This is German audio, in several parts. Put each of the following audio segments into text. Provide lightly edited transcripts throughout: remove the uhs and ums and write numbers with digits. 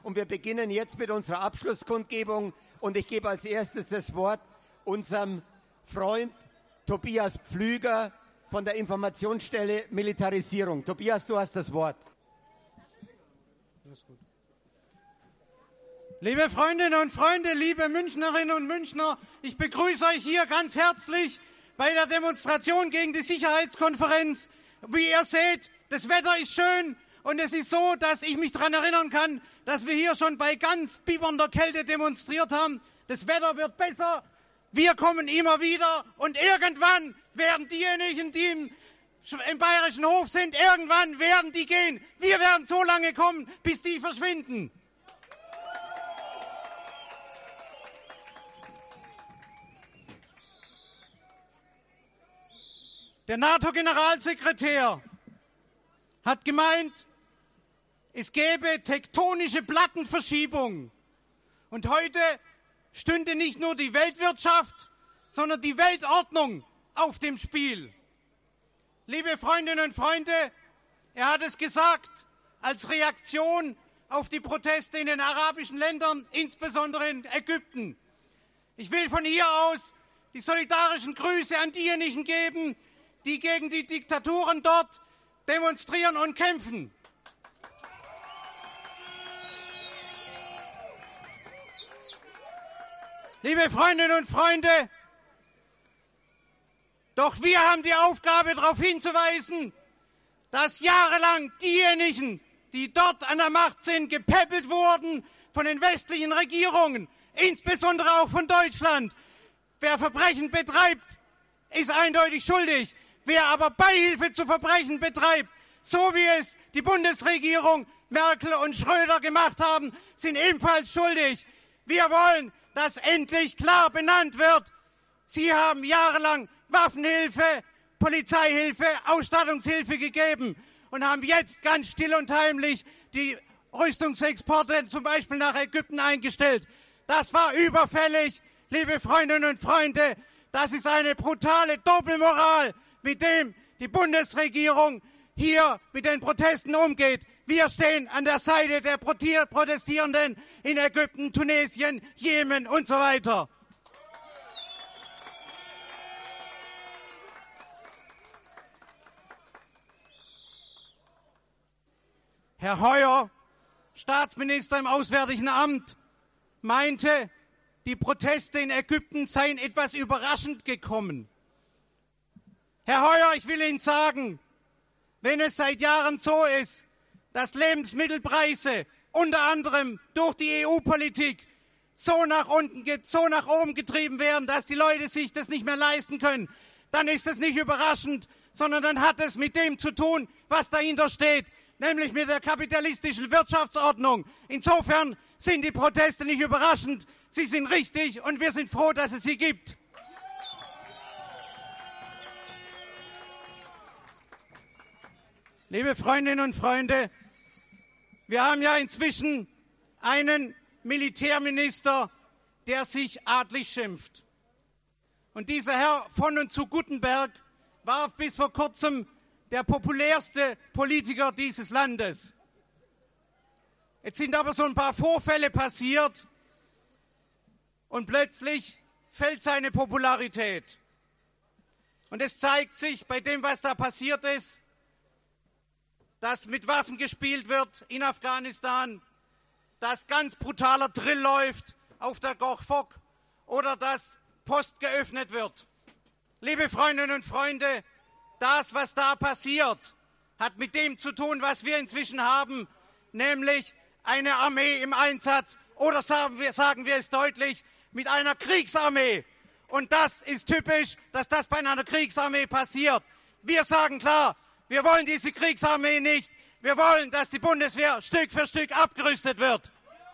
und wir beginnen jetzt mit unserer Abschlusskundgebung. Und ich gebe als erstes das Wort unserem Freund Tobias Pflüger von der Informationsstelle Militarisierung. Tobias, du hast das Wort. Liebe Freundinnen und Freunde, liebe Münchnerinnen und Münchner, ich begrüße euch hier ganz herzlich bei der Demonstration gegen die Sicherheitskonferenz. Wie ihr seht, das Wetter ist schön und es ist so, dass ich mich daran erinnern kann, dass wir hier schon bei ganz bibbernder Kälte demonstriert haben. Das Wetter wird besser, wir kommen immer wieder und irgendwann werden diejenigen, die im Bayerischen Hof sind, irgendwann werden die gehen. Wir werden so lange kommen, bis die verschwinden. Der NATO-Generalsekretär hat gemeint, es gäbe tektonische Plattenverschiebung. Und heute stünde nicht nur die Weltwirtschaft, sondern die Weltordnung auf dem Spiel. Liebe Freundinnen und Freunde, er hat es gesagt, als Reaktion auf die Proteste in den arabischen Ländern, insbesondere in Ägypten. Ich will von hier aus die solidarischen Grüße an diejenigen geben, die gegen die Diktaturen dort demonstrieren und kämpfen. Liebe Freundinnen und Freunde, doch wir haben die Aufgabe, darauf hinzuweisen, dass jahrelang diejenigen, die dort an der Macht sind, gepäppelt wurden von den westlichen Regierungen, insbesondere auch von Deutschland. Wer Verbrechen betreibt, ist eindeutig schuldig. Wer aber Beihilfe zu Verbrechen betreibt, so wie es die Bundesregierung Merkel und Schröder gemacht haben, sind ebenfalls schuldig. Wir wollen, dass endlich klar benannt wird, sie haben jahrelang Waffenhilfe, Polizeihilfe, Ausstattungshilfe gegeben und haben jetzt ganz still und heimlich die Rüstungsexporte zum Beispiel nach Ägypten eingestellt. Das war überfällig, liebe Freundinnen und Freunde. Das ist eine brutale Doppelmoral, mit dem die Bundesregierung hier mit den Protesten umgeht. Wir stehen an der Seite der Protestierenden in Ägypten, Tunesien, Jemen und so weiter. Herr Heuer, Staatsminister im Auswärtigen Amt, meinte, die Proteste in Ägypten seien etwas überraschend gekommen. Herr Heuer, ich will Ihnen sagen, wenn es seit Jahren so ist, dass Lebensmittelpreise unter anderem durch die EU-Politik so nach oben getrieben werden, dass die Leute sich das nicht mehr leisten können, dann ist es nicht überraschend, sondern dann hat es mit dem zu tun, was dahinter steht, nämlich mit der kapitalistischen Wirtschaftsordnung. Insofern sind die Proteste nicht überraschend, sie sind richtig und wir sind froh, dass es sie gibt. Liebe Freundinnen und Freunde, wir haben ja inzwischen einen Militärminister, der sich adlig schimpft. Und dieser Herr von und zu Guttenberg war bis vor kurzem der populärste Politiker dieses Landes. Jetzt sind aber so ein paar Vorfälle passiert und plötzlich fällt seine Popularität. Und es zeigt sich bei dem, was da passiert ist, dass mit Waffen gespielt wird in Afghanistan, dass ganz brutaler Drill läuft auf der Gorfok oder dass Post geöffnet wird. Liebe Freundinnen und Freunde, das, was da passiert, hat mit dem zu tun, was wir inzwischen haben, nämlich eine Armee im Einsatz oder sagen wir es deutlich, mit einer Kriegsarmee. Und das ist typisch, dass das bei einer Kriegsarmee passiert. Wir sagen klar, wir wollen diese Kriegsarmee nicht. Wir wollen, dass die Bundeswehr Stück für Stück abgerüstet wird.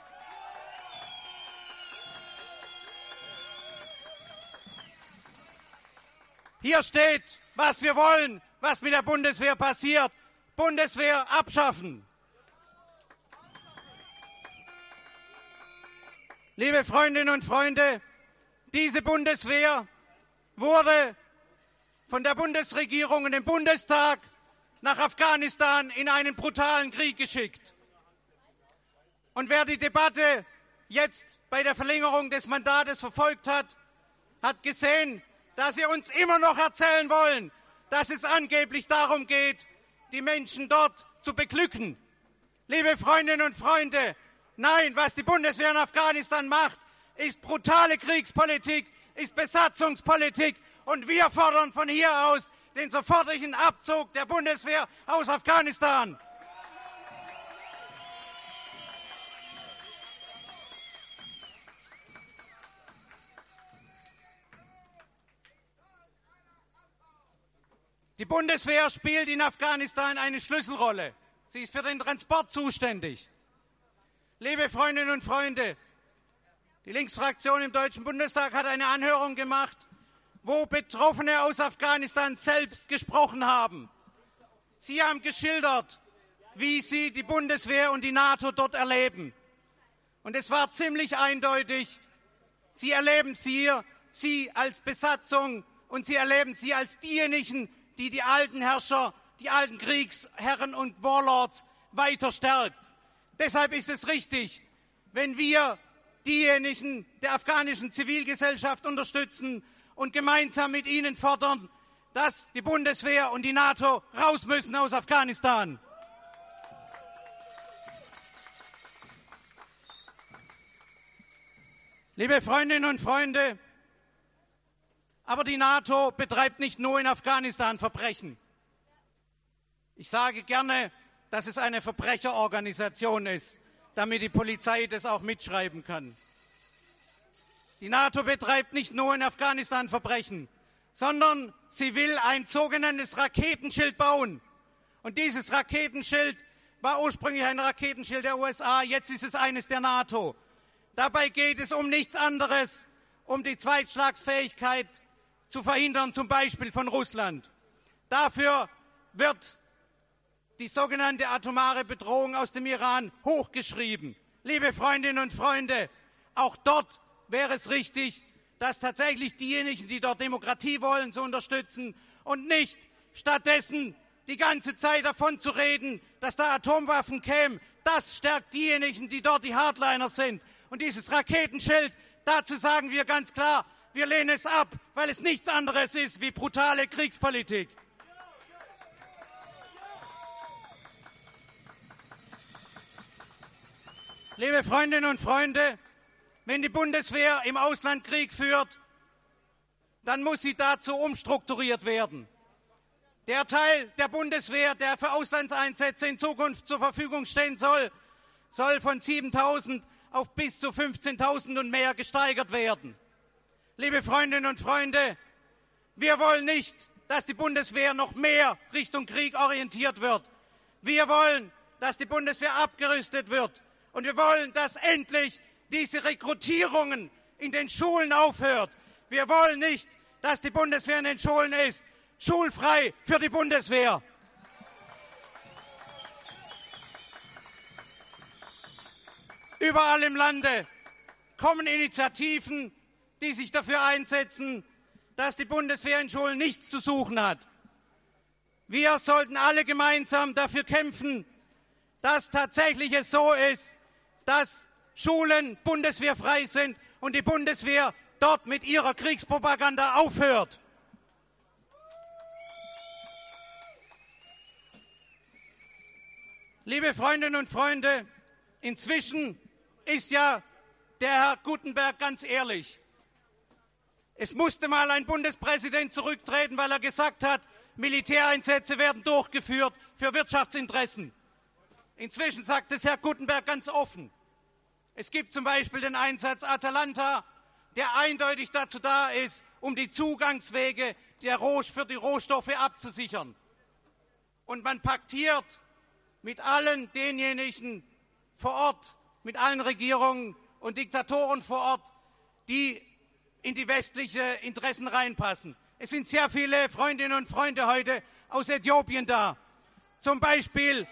Hier steht, was wir wollen, was mit der Bundeswehr passiert. Bundeswehr abschaffen. Liebe Freundinnen und Freunde, diese Bundeswehr wurde von der Bundesregierung und dem Bundestag nach Afghanistan in einen brutalen Krieg geschickt. Und wer die Debatte jetzt bei der Verlängerung des Mandates verfolgt hat, hat gesehen, dass sie uns immer noch erzählen wollen, dass es angeblich darum geht, die Menschen dort zu beglücken. Liebe Freundinnen und Freunde, nein, was die Bundeswehr in Afghanistan macht, ist brutale Kriegspolitik, ist Besatzungspolitik. Und wir fordern von hier aus den sofortigen Abzug der Bundeswehr aus Afghanistan. Die Bundeswehr spielt in Afghanistan eine Schlüsselrolle. Sie ist für den Transport zuständig. Liebe Freundinnen und Freunde, die Linksfraktion im Deutschen Bundestag hat eine Anhörung gemacht, wo Betroffene aus Afghanistan selbst gesprochen haben. Sie haben geschildert, wie sie die Bundeswehr und die NATO dort erleben. Und es war ziemlich eindeutig, sie erleben sie als Besatzung und sie erleben sie als diejenigen, die die alten Herrscher, die alten Kriegsherren und Warlords weiter stärkt. Deshalb ist es richtig, wenn wir diejenigen der afghanischen Zivilgesellschaft unterstützen und gemeinsam mit ihnen fordern, dass die Bundeswehr und die NATO raus müssen aus Afghanistan. Liebe Freundinnen und Freunde, aber die NATO betreibt nicht nur in Afghanistan Verbrechen. Ich sage gerne, dass es eine Verbrecherorganisation ist, damit die Polizei das auch mitschreiben kann. Die NATO betreibt nicht nur in Afghanistan Verbrechen, sondern sie will ein sogenanntes Raketenschild bauen. Und dieses Raketenschild war ursprünglich ein Raketenschild der USA, jetzt ist es eines der NATO. Dabei geht es um nichts anderes, um die Zweitschlagsfähigkeit zu verhindern, zum Beispiel von Russland. Dafür wird die sogenannte atomare Bedrohung aus dem Iran hochgeschrieben. Liebe Freundinnen und Freunde, auch dort wäre es richtig, dass tatsächlich diejenigen, die dort Demokratie wollen, zu unterstützen und nicht stattdessen die ganze Zeit davon zu reden, dass da Atomwaffen kämen. Das stärkt diejenigen, die dort die Hardliner sind. Und dieses Raketenschild, dazu sagen wir ganz klar, wir lehnen es ab, weil es nichts anderes ist wie brutale Kriegspolitik. Liebe Freundinnen und Freunde, wenn die Bundeswehr im Ausland Krieg führt, dann muss sie dazu umstrukturiert werden. Der Teil der Bundeswehr, der für Auslandseinsätze in Zukunft zur Verfügung stehen soll, soll von 7.000 auf bis zu 15.000 und mehr gesteigert werden. Liebe Freundinnen und Freunde, wir wollen nicht, dass die Bundeswehr noch mehr Richtung Krieg orientiert wird. Wir wollen, dass die Bundeswehr abgerüstet wird. Und wir wollen, dass endlich diese Rekrutierungen in den Schulen aufhört. Wir wollen nicht, dass die Bundeswehr in den Schulen ist. Schulfrei für die Bundeswehr. Überall im Lande kommen Initiativen, die sich dafür einsetzen, dass die Bundeswehr in Schulen nichts zu suchen hat. Wir sollten alle gemeinsam dafür kämpfen, dass tatsächlich es so ist, dass Schulen bundeswehrfrei sind und die Bundeswehr dort mit ihrer Kriegspropaganda aufhört. Liebe Freundinnen und Freunde, inzwischen ist ja der Herr Guttenberg ganz ehrlich. Es musste mal ein Bundespräsident zurücktreten, weil er gesagt hat, Militäreinsätze werden durchgeführt für Wirtschaftsinteressen. Inzwischen sagt es Herr Guttenberg ganz offen. Es gibt zum Beispiel den Einsatz Atalanta, der eindeutig dazu da ist, um die Zugangswege für die Rohstoffe abzusichern. Und man paktiert mit allen denjenigen vor Ort, mit allen Regierungen und Diktatoren vor Ort, die in die westlichen Interessen reinpassen. Es sind sehr viele Freundinnen und Freunde heute aus Äthiopien da. Zum Beispiel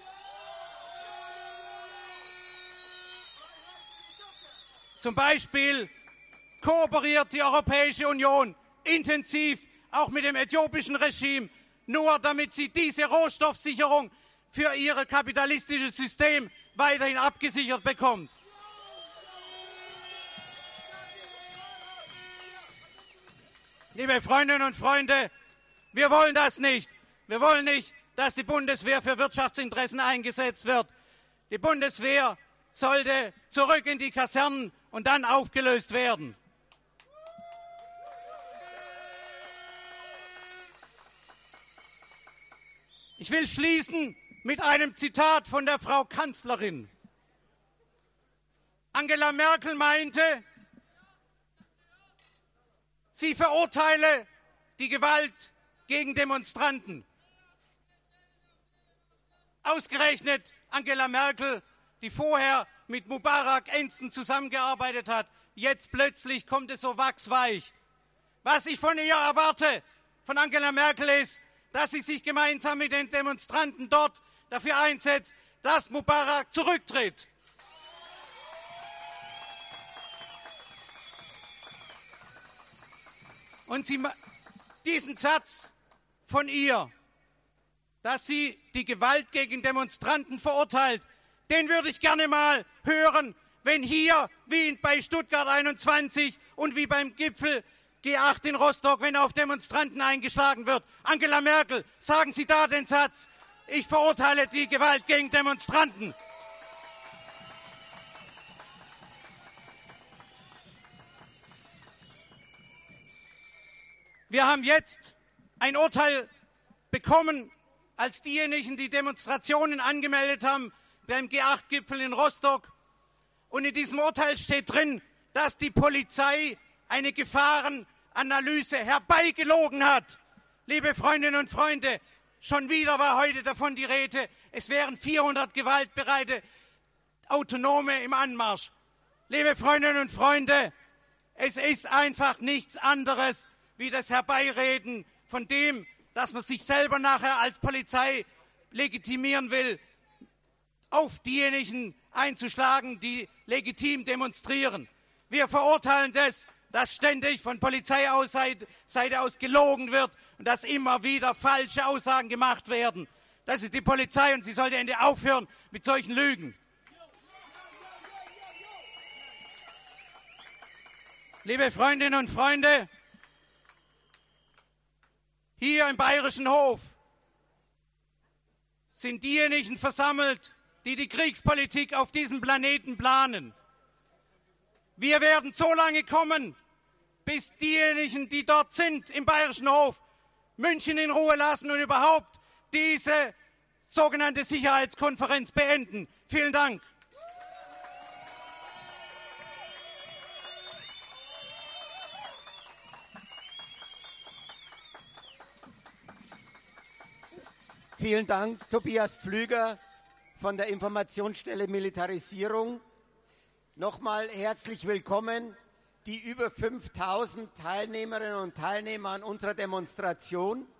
kooperiert die Europäische Union intensiv auch mit dem äthiopischen Regime, nur damit sie diese Rohstoffsicherung für ihr kapitalistisches System weiterhin abgesichert bekommt. Liebe Freundinnen und Freunde, wir wollen das nicht. Wir wollen nicht, dass die Bundeswehr für Wirtschaftsinteressen eingesetzt wird. Die Bundeswehr sollte zurück in die Kasernen und dann aufgelöst werden. Ich will schließen mit einem Zitat von der Frau Kanzlerin. Angela Merkel meinte, sie verurteile die Gewalt gegen Demonstranten. Ausgerechnet Angela Merkel, die vorher mit Mubarak engstens zusammengearbeitet hat, jetzt plötzlich kommt es so wachsweich. Was ich von ihr erwarte, von Angela Merkel, ist, dass sie sich gemeinsam mit den Demonstranten dort dafür einsetzt, dass Mubarak zurücktritt. Und diesen Satz von ihr, dass sie die Gewalt gegen Demonstranten verurteilt, den würde ich gerne mal hören, wenn hier, wie bei Stuttgart 21 und wie beim Gipfel G8 in Rostock, wenn auf Demonstranten eingeschlagen wird. Angela Merkel, sagen Sie da den Satz, ich verurteile die Gewalt gegen Demonstranten. Wir haben jetzt ein Urteil bekommen, als diejenigen, die Demonstrationen angemeldet haben beim G8-Gipfel in Rostock. Und in diesem Urteil steht drin, dass die Polizei eine Gefahrenanalyse herbeigelogen hat. Liebe Freundinnen und Freunde, schon wieder war heute davon die Rede, es wären 400 gewaltbereite Autonome im Anmarsch. Liebe Freundinnen und Freunde, es ist einfach nichts anderes wie das Herbeireden von dem, dass man sich selber nachher als Polizei legitimieren will, auf diejenigen einzuschlagen, die legitim demonstrieren. Wir verurteilen das, dass ständig von Polizeiseite aus gelogen wird und dass immer wieder falsche Aussagen gemacht werden. Das ist die Polizei und sie sollte endlich aufhören mit solchen Lügen. Liebe Freundinnen und Freunde, hier im Bayerischen Hof sind diejenigen versammelt, die die Kriegspolitik auf diesem Planeten planen. Wir werden so lange kommen, bis diejenigen, die dort sind im Bayerischen Hof, München in Ruhe lassen und überhaupt diese sogenannte Sicherheitskonferenz beenden. Vielen Dank. Vielen Dank, Tobias Pflüger von der Informationsstelle Militarisierung. Nochmal herzlich willkommen, die über 5.000 Teilnehmerinnen und Teilnehmer an unserer Demonstration.